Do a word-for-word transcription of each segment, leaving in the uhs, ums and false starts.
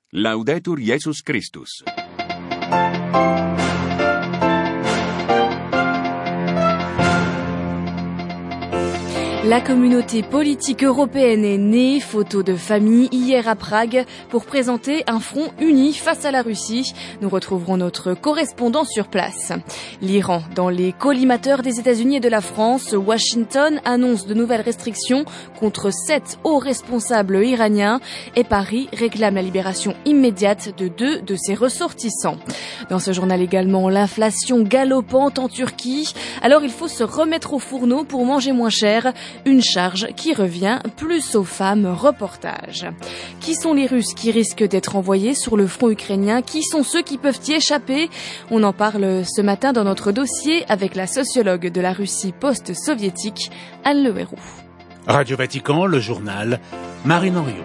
Laudetur Jesus Christus. La communauté politique européenne est née, photo de famille, hier à Prague, pour présenter un front uni face à la Russie. Nous retrouverons notre correspondant sur place. L'Iran, dans les collimateurs des États-Unis et de la France, Washington annonce de nouvelles restrictions contre sept hauts responsables iraniens et Paris réclame la libération immédiate de deux de ses ressortissants. Dans ce journal également, l'inflation galopante en Turquie. Alors il faut se remettre au fourneau pour manger moins cher. Une charge qui revient plus aux femmes. Reportage. Qui sont les Russes qui risquent d'être envoyés sur le front ukrainien? Qui sont ceux qui peuvent y échapper? On en parle ce matin dans notre dossier avec la sociologue de la Russie post-soviétique, Anne Le Héroux. Radio Vatican, le journal, Marine Henriot.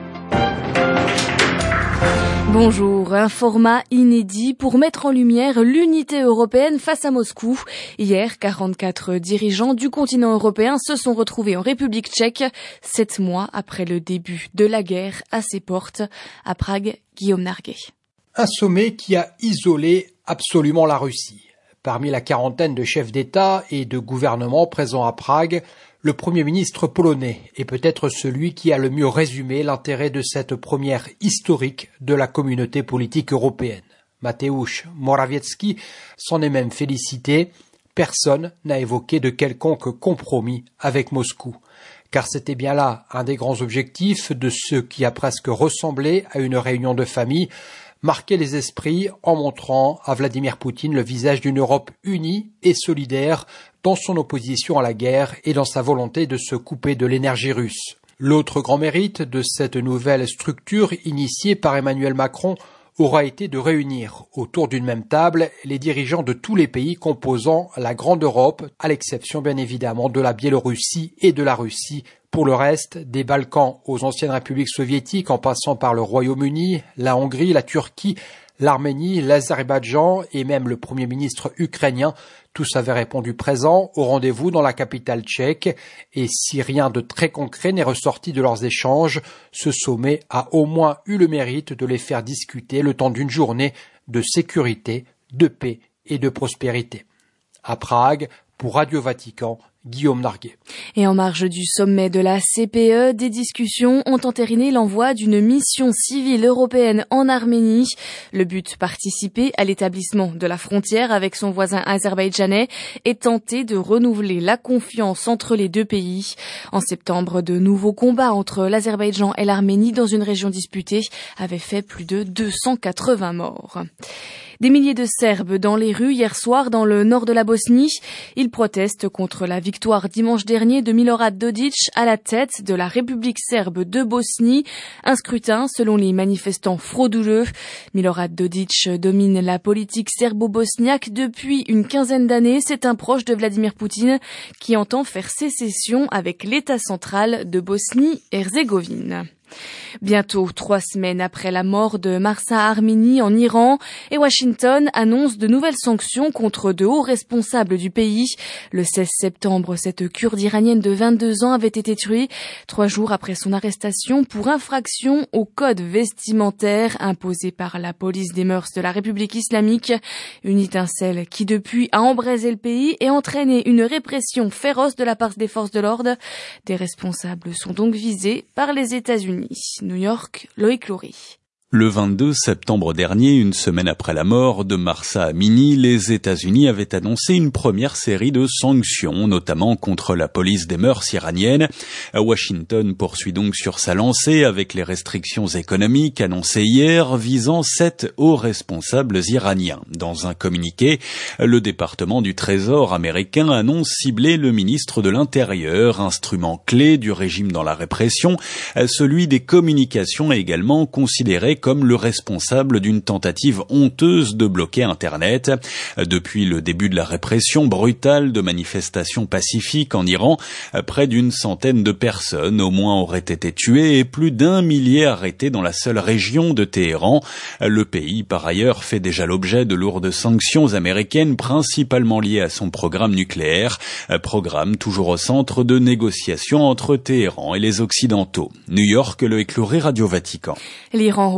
Bonjour, un format inédit pour mettre en lumière l'unité européenne face à Moscou. Hier, quarante-quatre dirigeants du continent européen se sont retrouvés en République tchèque, sept mois après le début de la guerre à ses portes. À Prague, Guillaume Narguet. Un sommet qui a isolé absolument la Russie. Parmi la quarantaine de chefs d'État et de gouvernement présents à Prague, le Premier ministre polonais est peut-être celui qui a le mieux résumé l'intérêt de cette première historique de la communauté politique européenne. Mateusz Morawiecki s'en est même félicité. Personne n'a évoqué de quelconque compromis avec Moscou. Car c'était bien là un des grands objectifs de ce qui a presque ressemblé à une réunion de famille, marquer les esprits en montrant à Vladimir Poutine le visage d'une Europe unie et solidaire dans son opposition à la guerre et dans sa volonté de se couper de l'énergie russe. L'autre grand mérite de cette nouvelle structure initiée par Emmanuel Macron aura été de réunir autour d'une même table les dirigeants de tous les pays composant la Grande Europe, à l'exception bien évidemment de la Biélorussie et de la Russie. Pour le reste, des Balkans aux anciennes républiques soviétiques en passant par le Royaume-Uni, la Hongrie, la Turquie, l'Arménie, l'Azerbaïdjan et même le Premier ministre ukrainien, tous avaient répondu présents au rendez-vous dans la capitale tchèque. Et si rien de très concret n'est ressorti de leurs échanges, ce sommet a au moins eu le mérite de les faire discuter le temps d'une journée de sécurité, de paix et de prospérité. À Prague, pour Radio Vatican, Guillaume Narguet. Et en marge du sommet de la C P E, des discussions ont entériné l'envoi d'une mission civile européenne en Arménie. Le but, participer à l'établissement de la frontière avec son voisin azerbaïdjanais et tenter de renouveler la confiance entre les deux pays. En septembre, de nouveaux combats entre l'Azerbaïdjan et l'Arménie dans une région disputée avaient fait plus de deux cent quatre-vingts morts. Des milliers de Serbes dans les rues hier soir dans le nord de la Bosnie. Ils protestent contre la victoire dimanche dernier de Milorad Dodik à la tête de la République serbe de Bosnie. Un scrutin selon les manifestants frauduleux. Milorad Dodik domine la politique serbo-bosniaque depuis une quinzaine d'années. C'est un proche de Vladimir Poutine qui entend faire sécession avec l'État central de Bosnie-Herzégovine. Bientôt trois semaines après la mort de Mahsa Amini en Iran, et Washington annonce de nouvelles sanctions contre de hauts responsables du pays. Le seize septembre, cette Kurde iranienne de vingt-deux ans avait été tuée trois jours après son arrestation pour infraction au code vestimentaire imposé par la police des mœurs de la République islamique. Une étincelle qui depuis a embrasé le pays et entraîné une répression féroce de la part des forces de l'ordre. Des responsables sont donc visés par les États-Unis. New York, Loïc Loury. Le vingt-deux septembre dernier, une semaine après la mort de Mahsa Amini, les États-Unis avaient annoncé une première série de sanctions, notamment contre la police des mœurs iranienne. Washington poursuit donc sur sa lancée avec les restrictions économiques annoncées hier visant sept hauts responsables iraniens. Dans un communiqué, le département du Trésor américain annonce cibler le ministre de l'Intérieur, instrument clé du régime dans la répression. Celui des communications est également considéré comme le responsable d'une tentative honteuse de bloquer Internet. Depuis le début de la répression brutale de manifestations pacifiques en Iran, près d'une centaine de personnes au moins auraient été tuées et plus d'un millier arrêtés dans la seule région de Téhéran. Le pays, par ailleurs, fait déjà l'objet de lourdes sanctions américaines, principalement liées à son programme nucléaire, programme toujours au centre de négociations entre Téhéran et les Occidentaux. New York, Loïc Loury, Radio Vatican. L'Iran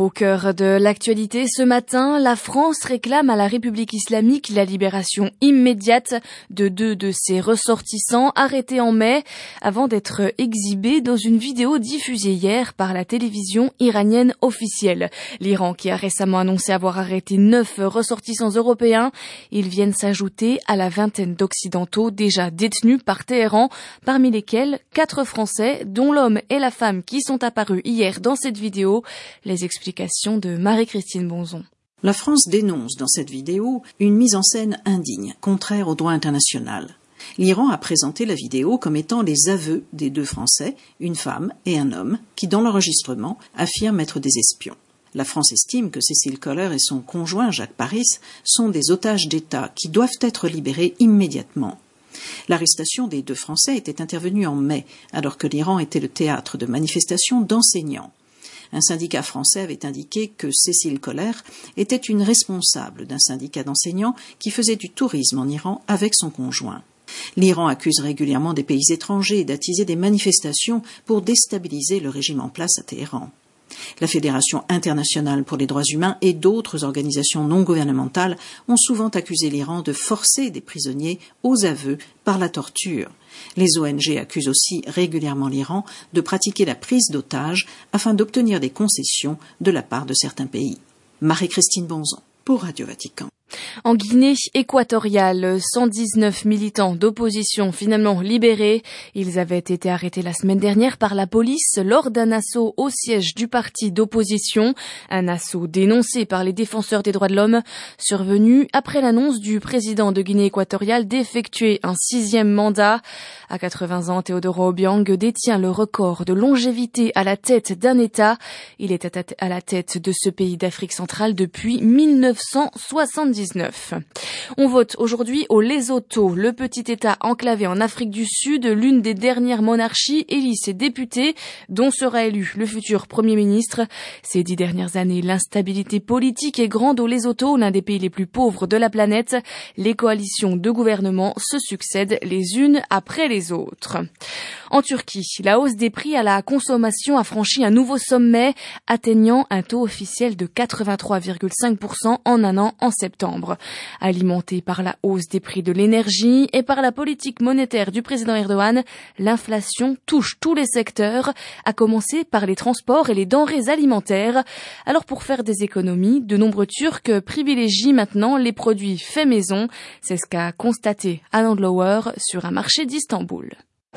Au cœur de l'actualité ce matin, la France réclame à la République islamique la libération immédiate de deux de ses ressortissants arrêtés en mai avant d'être exhibés dans une vidéo diffusée hier par la télévision iranienne officielle. L'Iran qui a récemment annoncé avoir arrêté neuf ressortissants européens, ils viennent s'ajouter à la vingtaine d'occidentaux déjà détenus par Téhéran, parmi lesquels quatre Français, dont l'homme et la femme qui sont apparus hier dans cette vidéo. Les explications de Marie-Christine Bonzon. La France dénonce dans cette vidéo une mise en scène indigne, contraire au droit international. L'Iran a présenté la vidéo comme étant les aveux des deux Français, une femme et un homme, qui dans l'enregistrement affirment être des espions. La France estime que Cécile Kohler et son conjoint Jacques Paris sont des otages d'État qui doivent être libérés immédiatement. L'arrestation des deux Français était intervenue en mai, alors que l'Iran était le théâtre de manifestations d'enseignants. Un syndicat français avait indiqué que Cécile Kohler était une responsable d'un syndicat d'enseignants qui faisait du tourisme en Iran avec son conjoint. L'Iran accuse régulièrement des pays étrangers d'attiser des manifestations pour déstabiliser le régime en place à Téhéran. La Fédération internationale pour les droits humains et d'autres organisations non gouvernementales ont souvent accusé l'Iran de forcer des prisonniers aux aveux par la torture. Les O N G accusent aussi régulièrement l'Iran de pratiquer la prise d'otages afin d'obtenir des concessions de la part de certains pays. Marie-Christine Bonzon pour Radio Vatican. En Guinée équatoriale, cent dix-neuf militants d'opposition finalement libérés. Ils avaient été arrêtés la semaine dernière par la police lors d'un assaut au siège du parti d'opposition. Un assaut dénoncé par les défenseurs des droits de l'homme, survenu après l'annonce du président de Guinée équatoriale d'effectuer un sixième mandat. À quatre-vingts ans, Teodoro Obiang détient le record de longévité à la tête d'un État. Il était à la tête de ce pays d'Afrique centrale depuis mille neuf cent soixante-dix-neuf. On vote aujourd'hui au Lesotho, le petit État enclavé en Afrique du Sud, l'une des dernières monarchies élit ses députés, dont sera élu le futur Premier ministre. Ces dix dernières années, l'instabilité politique est grande au Lesotho, l'un des pays les plus pauvres de la planète. Les coalitions de gouvernement se succèdent les unes après les autres. En Turquie, la hausse des prix à la consommation a franchi un nouveau sommet, atteignant un taux officiel de quatre-vingt-trois virgule cinq pour cent en un an en septembre. Alimenté par la hausse des prix de l'énergie et par la politique monétaire du président Erdogan, l'inflation touche tous les secteurs, à commencer par les transports et les denrées alimentaires. Alors pour faire des économies, de nombreux Turcs privilégient maintenant les produits faits maison. C'est ce qu'a constaté Alan Lower sur un marché d'Istanbul.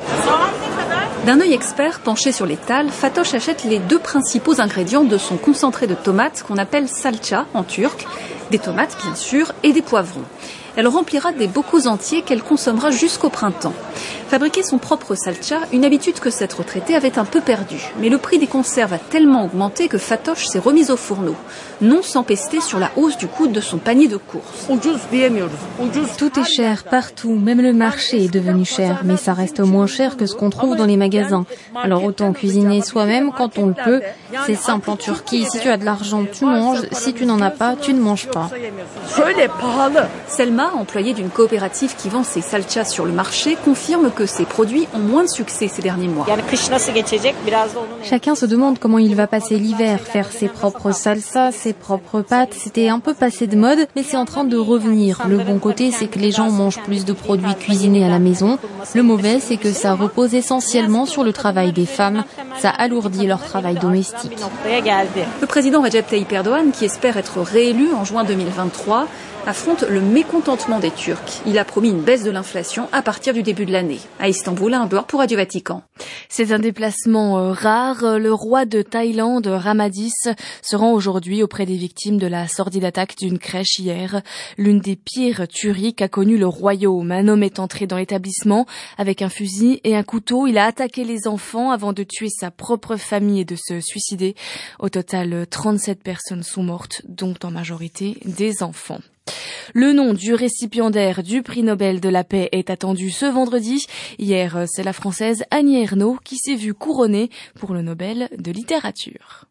D'un œil expert penché sur l'étal, Fatoş achète les deux principaux ingrédients de son concentré de tomates qu'on appelle salça en turc, des tomates bien sûr et des poivrons. Elle remplira des bocaux entiers qu'elle consommera jusqu'au printemps. Fabriquer son propre salça, une habitude que cette retraitée avait un peu perdue. Mais le prix des conserves a tellement augmenté que Fatoş s'est remise au fourneau. Non sans pester sur la hausse du coût de son panier de courses. Tout est cher partout, même le marché est devenu cher. Mais ça reste moins cher que ce qu'on trouve dans les magasins. Alors autant cuisiner soi-même quand on le peut. C'est simple en Turquie, si tu as de l'argent, tu manges. Si tu n'en as pas, tu ne manges pas. Selma, employée d'une coopérative qui vend ses salças sur le marché, confirme que ces produits ont moins de succès ces derniers mois. Chacun se demande comment il va passer l'hiver, faire ses propres salsas, ses propres pâtes. C'était un peu passé de mode, mais c'est en train de revenir. Le bon côté, c'est que les gens mangent plus de produits cuisinés à la maison. Le mauvais, c'est que ça repose essentiellement sur le travail des femmes. Ça alourdit leur travail domestique. Le président Recep Tayyip Erdogan, qui espère être réélu en juin deux mille vingt-trois, affronte le mécontentement des Turcs. Il a promis une baisse de l'inflation à partir du début de l'année. À Istanbul, un beurre pour Radio Vatican. C'est un déplacement euh, rare. Le roi de Thaïlande, Ramadis, se rend aujourd'hui auprès des victimes de la sordide attaque d'une crèche hier. L'une des pires tueries qu'a connu le royaume. Un homme est entré dans l'établissement avec un fusil et un couteau. Il a attaqué les enfants avant de tuer sa propre famille et de se suicider. Au total, trente-sept personnes sont mortes, dont en majorité des enfants. Le nom du récipiendaire du prix Nobel de la paix est attendu ce vendredi. Hier, c'est la Française Annie Ernaux qui s'est vue couronnée pour le Nobel de littérature.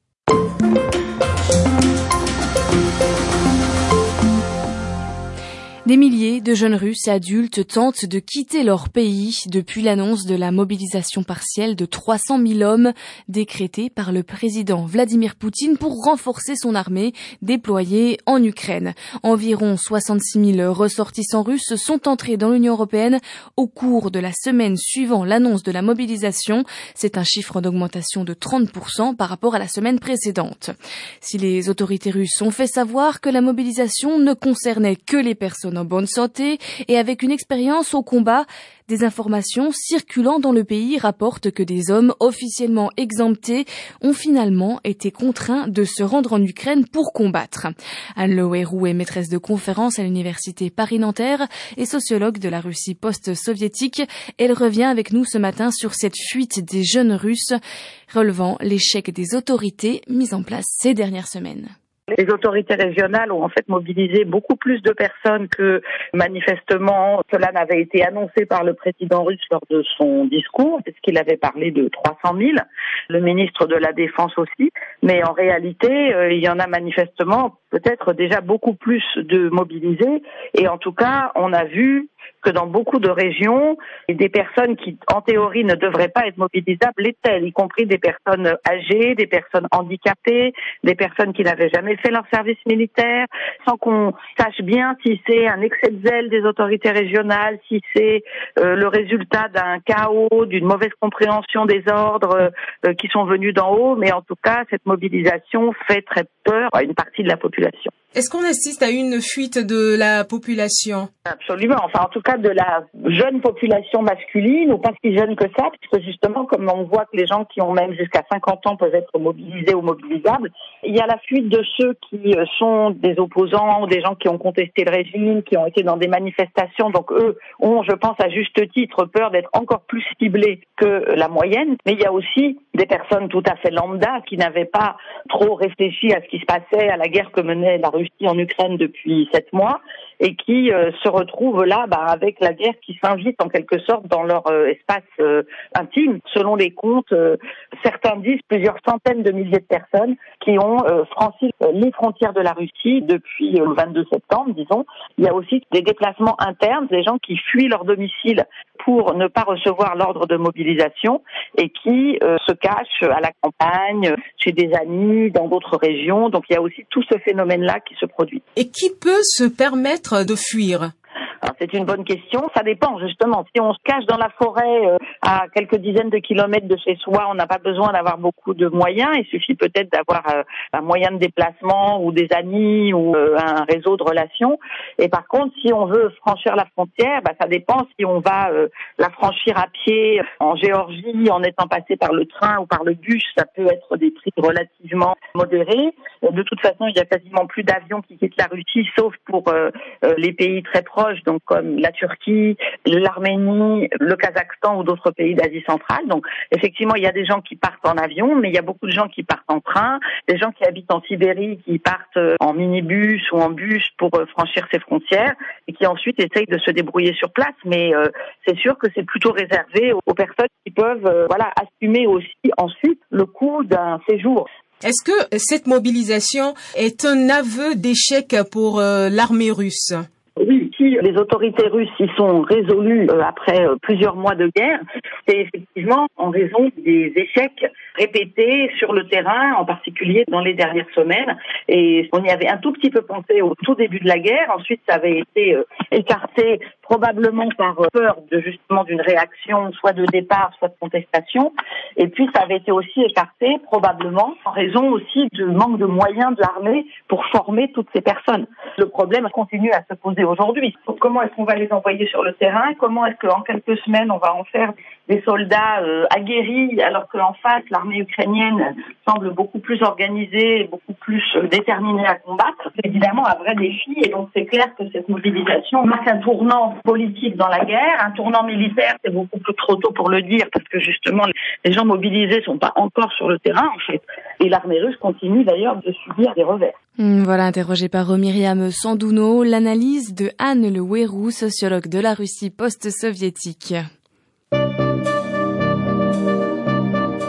Des milliers de jeunes Russes adultes tentent de quitter leur pays depuis l'annonce de la mobilisation partielle de trois cent mille hommes décrétée par le président Vladimir Poutine pour renforcer son armée déployée en Ukraine. Environ soixante-six mille ressortissants russes sont entrés dans l'Union européenne au cours de la semaine suivant l'annonce de la mobilisation. C'est un chiffre d'augmentation de trente pour cent par rapport à la semaine précédente. Si les autorités russes ont fait savoir que la mobilisation ne concernait que les personnes en bonne santé et avec une expérience au combat, des informations circulant dans le pays rapportent que des hommes officiellement exemptés ont finalement été contraints de se rendre en Ukraine pour combattre. Anne Le Huérou est maîtresse de conférences à l'université Paris-Nanterre et sociologue de la Russie post-soviétique. Elle revient avec nous ce matin sur cette fuite des jeunes Russes, relevant l'échec des autorités mises en place ces dernières semaines. Les autorités régionales ont en fait mobilisé beaucoup plus de personnes que manifestement cela n'avait été annoncé par le président russe lors de son discours, puisqu'il avait parlé de trois cent mille, le ministre de la Défense aussi, mais en réalité euh, il y en a manifestement peut-être déjà beaucoup plus de mobilisés, et en tout cas on a vu que dans beaucoup de régions, des personnes qui, en théorie, ne devraient pas être mobilisables l'étaient, y compris des personnes âgées, des personnes handicapées, des personnes qui n'avaient jamais fait leur service militaire, sans qu'on sache bien si c'est un excès de zèle des autorités régionales, si c'est euh, le résultat d'un chaos, d'une mauvaise compréhension des ordres euh, qui sont venus d'en haut, mais en tout cas, cette mobilisation fait très peur à une partie de la population. Est-ce qu'on assiste à une fuite de la population? Absolument, enfin en tout cas de la jeune population masculine, ou pas si jeune que ça, puisque justement comme on voit que les gens qui ont même jusqu'à cinquante ans peuvent être mobilisés ou mobilisables, il y a la fuite de ceux qui sont des opposants, des gens qui ont contesté le régime, qui ont été dans des manifestations, donc eux ont, je pense à juste titre, peur d'être encore plus ciblés que la moyenne, mais il y a aussi des personnes tout à fait lambda qui n'avaient pas trop réfléchi à ce qui se passait, à la guerre que menait la Russie en Ukraine depuis sept mois, et qui euh, se retrouvent là bah, avec la guerre qui s'invite en quelque sorte dans leur euh, espace euh, intime. Selon les comptes, euh, certains disent plusieurs centaines de milliers de personnes qui ont euh, franchi euh, les frontières de la Russie depuis euh, le vingt-deux septembre, disons. Il y a aussi des déplacements internes, des gens qui fuient leur domicile pour ne pas recevoir l'ordre de mobilisation et qui euh, se cachent à la campagne, chez des amis, dans d'autres régions. Donc il y a aussi tout ce phénomène-là qui se produit. Et qui peut se permettre de fuir? Alors, c'est une bonne question. Ça dépend, justement. Si on se cache dans la forêt euh, à quelques dizaines de kilomètres de chez soi, on n'a pas besoin d'avoir beaucoup de moyens. Il suffit peut-être d'avoir euh, un moyen de déplacement ou des amis ou euh, un réseau de relations. Et par contre, si on veut franchir la frontière, bah, ça dépend si on va euh, la franchir à pied en Géorgie, en étant passé par le train ou par le bus. Ça peut être des prix relativement modérés. De toute façon, il y a quasiment plus d'avions qui quittent la Russie, sauf pour euh, euh, les pays très proches, donc comme la Turquie, l'Arménie, le Kazakhstan ou d'autres pays d'Asie centrale. Donc effectivement, il y a des gens qui partent en avion, mais il y a beaucoup de gens qui partent en train, des gens qui habitent en Sibérie, qui partent en minibus ou en bus pour franchir ces frontières et qui ensuite essayent de se débrouiller sur place. Mais euh, c'est sûr que c'est plutôt réservé aux personnes qui peuvent euh, voilà, assumer aussi ensuite le coût d'un séjour. Est-ce que cette mobilisation est un aveu d'échec pour euh, l'armée russe? Oui, si les autorités russes y sont résolues euh, après euh, plusieurs mois de guerre, c'est effectivement en raison des échecs répétés sur le terrain, en particulier dans les dernières semaines. Et on y avait un tout petit peu pensé au tout début de la guerre. Ensuite, ça avait été euh, écarté probablement par euh, peur de justement d'une réaction, soit de départ, soit de contestation. Et puis, ça avait été aussi écarté probablement en raison aussi du manque de moyens de l'armée pour former toutes ces personnes. Le problème continue à se poser aujourd'hui. Comment est-ce qu'on va les envoyer sur le terrain? Comment est-ce qu'en quelques semaines, on va en faire des soldats euh, aguerris, alors qu'en face, l'armée ukrainienne semble beaucoup plus organisée, beaucoup plus euh, déterminée à combattre? C'est évidemment un vrai défi, et donc c'est clair que cette mobilisation marque un tournant politique dans la guerre. Un tournant militaire, c'est beaucoup plus trop tôt pour le dire, parce que justement, les gens mobilisés sont pas encore sur le terrain, en fait. Et l'armée russe continue d'ailleurs de subir des revers. Voilà, interrogée par Myriam Sandouno, l'analyse de Anne Le Huérou, sociologue de la Russie post-soviétique.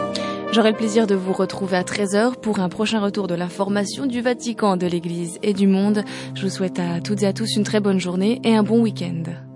J'aurai le plaisir de vous retrouver à treize heures pour un prochain retour de l'information du Vatican, de l'Église et du monde. Je vous souhaite à toutes et à tous une très bonne journée et un bon week-end.